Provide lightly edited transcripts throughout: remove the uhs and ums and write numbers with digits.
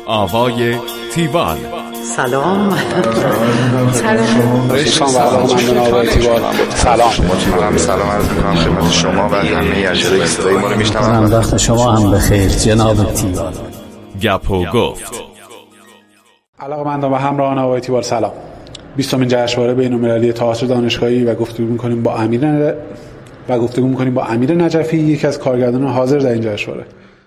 آوای تیوال. سلام. سلام عرض می‌کنم خدمت شما و همه اجرای صدای ما رو میشنوند. وقت شما هم بخیر جناب تیوال. گپ و گفت. علاقه‌مندان و همراهان آوای تیوال سلام. 20مین جشنواره بین‌المللی تئاتر دانشگاهی و گفتگو می‌کنیم با امیر نجفی، یکی از کارگردانان حاضر در این جشنواره.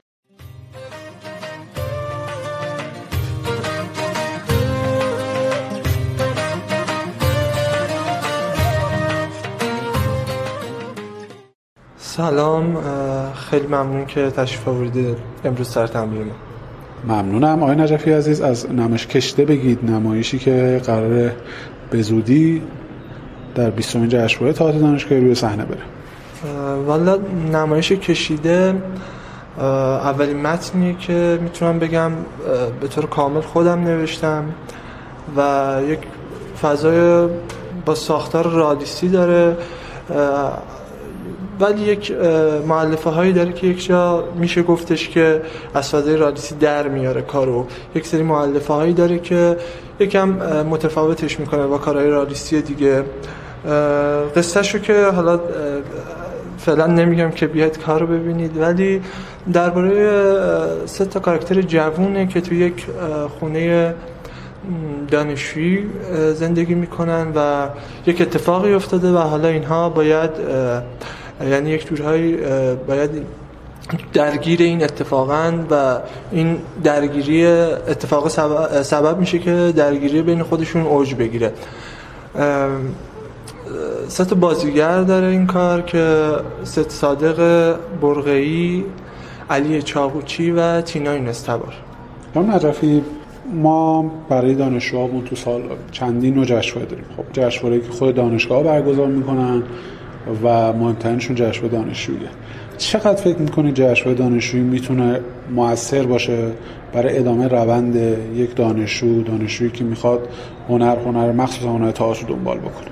سلام، خیلی ممنون که تشریف آوردید امروز سر تمرین ما. ممنونم آقای نجفی عزیز. از نمایش کشیده بگید، نمایشی که قراره به زودی در 20مین جشنواره تئاتر دانشگاهی روی صحنه بره. والا نمایش کشیده اولین متنیه که میتونم بگم به طور کامل خودم نوشتم و یک فضای با ساختار رئالیستی داره، ولی یک مؤلفه هایی داره که یک جا میشه گفتش که از فضای رئالیستی در میاره کارو. یک سری مؤلفه هایی داره که یکم متفاوتش میکنه با کارهای رئالیستی دیگه. قصه‌شو که حالا فعلا نمیگم که بیاید کارو ببینید، ولی درباره 3 کاراکتر جوونه که توی یک خونه دانشجویی زندگی میکنن و یک اتفاقی افتاده و حالا اینها باید یعنی یک جورهایی باید درگیر این اتفاقاً و این درگیری اتفاق سبب میشه که درگیری بین خودشون اوج بگیره. 3 بازیگر داره این کار که سید صادق برقعی، علی چاقوچی و تینای نستبار. جناب نجفی، ما برای دانشجوهامون تو سال چندین نوع جشنواره داریم. خب جشنواره‌ای که خود دانشگاه‌ها برگزار میکنن و مهمترینشون جشنواره دانشجوییه. چقدر فکر میکنید جشنواره دانشجویی میتونه مؤثر باشه برای ادامه روند یک دانشجویی که میخواد هنر مخصوصا هنر تئاتر دنبال بکنه؟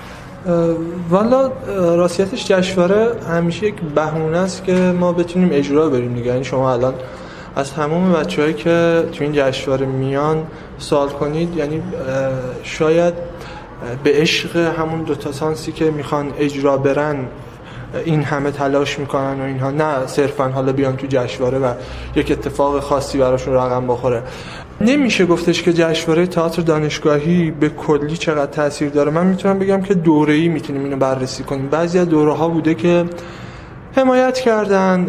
والا راستیتش جشنواره همیشه یک بهونه است که ما بتونیم اجرا بریم دیگه. یعنی شما الان از تمام بچه‌هایی که تو این جشنواره میان سوال کنید، یعنی شاید به عشق همون 2 سانسی که میخوان اجرا برن این همه تلاش میکنن و اینها، نه صرفا حالا بیان تو جشنواره و یک اتفاق خاصی براشون رقم بخوره. نمیشه گفتش که جشنواره تئاتر دانشگاهی به کلی چقدر تاثیر داره. من میتونم بگم که دوره‌ای میتونیم اینو بررسی کنیم. بعضی از دوره‌ها بوده که حمایت کردن،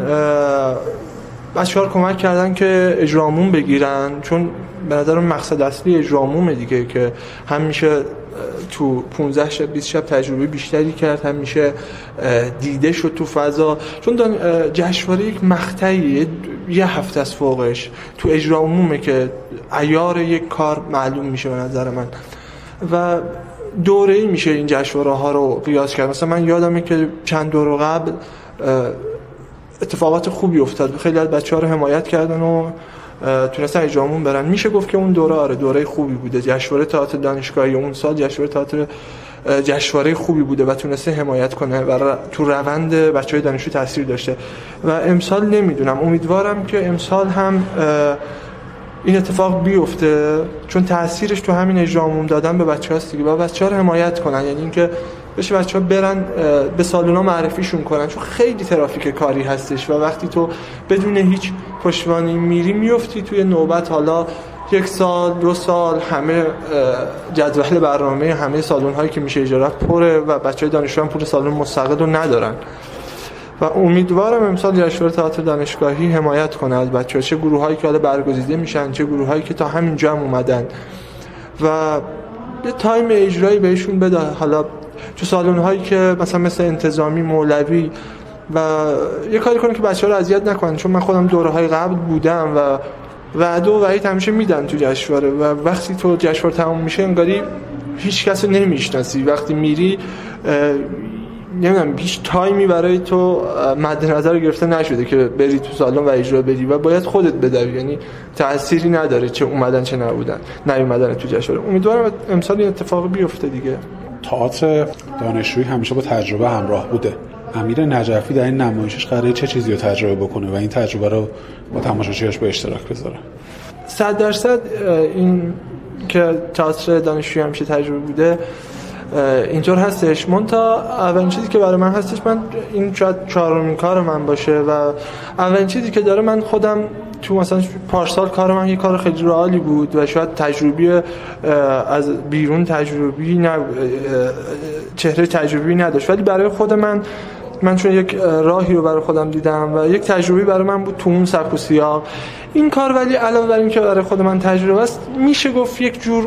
بچه‌ها رو کمک کردن که اجرامون بگیرن، چون به نظر مقصد اصلی اجرامونه دیگه، که هم میشه تو 15 شب 20 شب تجربه بیشتری کرد، هم میشه دیده شد تو فضا، چون جشنواره یک مقطعی یه هفته از فوقش تو اجرا عمومه که عیار یک کار معلوم میشه به نظر من و دوره‌ای میشه این جشنواره ها رو قیاس کرد. مثلا من یادمه که چند دور قبل اتفاقات خوبی افتاد، خیلی از بچه‌ها رو حمایت کردن و تونستن اجرامون برن. میشه گفت که اون دوره خوبی بوده. جشنواره تئاتر دانشگاهی اون سال جشنواره خوبی بوده و تونسته حمایت کنه و تو روند بچهای دانشجو تاثیر داشته. و امسال نمیدونم، امیدوارم که امسال هم این اتفاق بیفته، چون تاثیرش تو همین اجرامون دادن به بچه‌هاست دیگه. و بچه‌ها رو حمایت کنن، یعنی اینکه بشه بچه‌ها برن به سالونا معرفیشون کنن، چون خیلی ترافیک کاری هستش و وقتی تو بدون هیچ پشتوانه‌ای میری میفتی توی نوبت. حالا 1 سال 2 سال همه جدول برنامه همه سالن‌هایی که میشه اجاره پره و بچه‌های دانشجو هم پول سالن مستقل رو ندارن و امیدوارم امسال جشنواره تئاتر دانشگاهی حمایت کنه از بچه‌ها، چه گروهایی که حالا برگزیده میشن، چه گروهایی که تا همینجا هم اومدن و یه تایم اجرایی بهشون بده. حالا تو سالن‌هایی که مثل انتظامی، مولوی و یه کاری کنه که بچه‌ها رو اذیت نکنن، چون من خودم دوره‌های قبل بودم و وعده و وعید همیشه میدن تو جشنواره و وقتی تو جشنواره تموم میشه انگاری هیچ کس رو نمیشناسی. وقتی میری نمیدونم هیچ تایمی برای تو مد نظر گرفته نشده که بری تو سالن و اجرا بدی و باید خودت بدوی، یعنی تأثیری نداره چه اومدن چه نیومدن تو جشنواره. امیدوارم امسال این اتفاق بیفته دیگه. تئاتر دانشجویی همیشه با تجربه همراه بوده. امیر نجفی در این نمایشش قراره چه چیزی رو تجربه بکنه و این تجربه رو با تماشاچیاش به اشتراک بذاره؟ 100% این که تئاتر دانشجویی همیشه تجربه بوده اینطور هستش. تا اولین چیزی که برای من هستش، من این شاید 4مین کار من باشه و اولین چیزی که داره، من خودم تو مثلا پارسال کار من یه کار خیلی رئالی بود و شاید تجربی از بیرون تجربی چهره تجربی نداشت، ولی برای خود من چون یک راهی رو برای خودم دیدم و یک تجربی برای من بود تو اون سبک و سیاق این کار. ولی علاوه بر این که برای خود من تجربه است، میشه گفت یک جور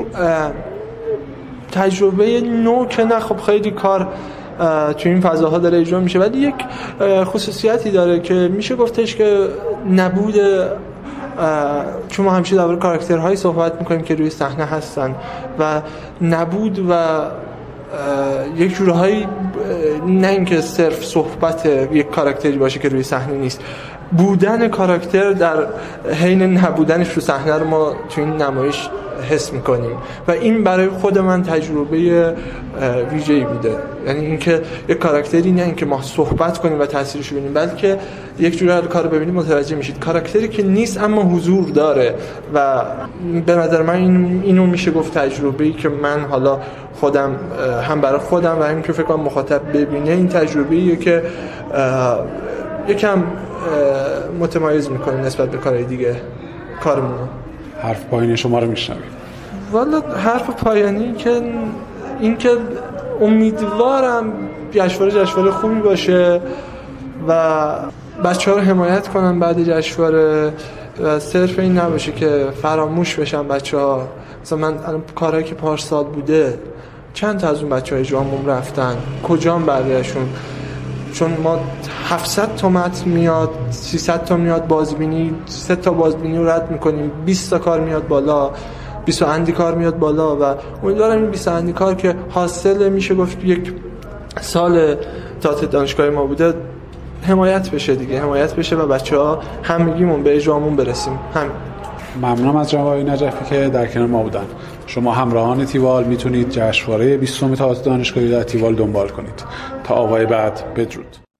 تجربه نو که نه، خب خیلی کار تو این فضاها داره اجرا میشه، ولی یک خصوصیتی داره که میشه گفتش که نبود، چون ما همیشه درباره کاراکترهایی صحبت میکنیم که روی صحنه هستن و نبود و یک جورهایی، نه اینکه صرف صحبت یک کاراکتری باشه که روی صحنه نیست، بودن کاراکتر در حین نبودنش رو صحنه رو ما تو این نمایش حس میکنیم و این برای خود من تجربه ویژه‌ای بوده. یعنی اینکه یک کاراکتری، نه اینکه ما صحبت کنیم و تاثیرش رو ببینیم، بلکه یک جوری کارو ببینیم متوجه میشید کاراکتری که نیست اما حضور داره و به نظر من اینو میشه گفت تجربه‌ای که من حالا خودم هم برای خودم و هم که فکر کنم مخاطب ببینه، این تجربه‌ایه که یکم متمایز میکنه نسبت به کارهای دیگه کارمون. حرف پایانی شما رو میشنویم. والا حرف پایانی که این که امیدوارم جشنواره خوبی باشه و بچه‌ها رو حمایت کنن بعد جشنواره و صرف این نباشه که فراموش بشن بچه‌ها. مثلا من کارهایی که پارسال بوده، چند تا از اون بچه‌ها اجرامون رفتن، کجام بقیه‌شون؟ چون ما 700 تا متن میاد، 300 تا میاد بازبینی، 3 تا بازبینی رو رد میکنیم، 20 تا کار میاد بالا، 20 اندی کار میاد بالا و امیدوارم این 20 اندی کار که حاصل میشه گفت یک سال تئاتر دانشگاهی ما بوده حمایت بشه دیگه، حمایت بشه و بچه‌ها همگیمون به اجرامون برسیم. همین. ممنونم از جناب آقای نجفی که در کنار ما بودن. شما همراهان تیوال میتونید جشنواره 20م تئاتر دانشگاهی در تیوال دنبال کنید. تا آقای بعد، بدرود.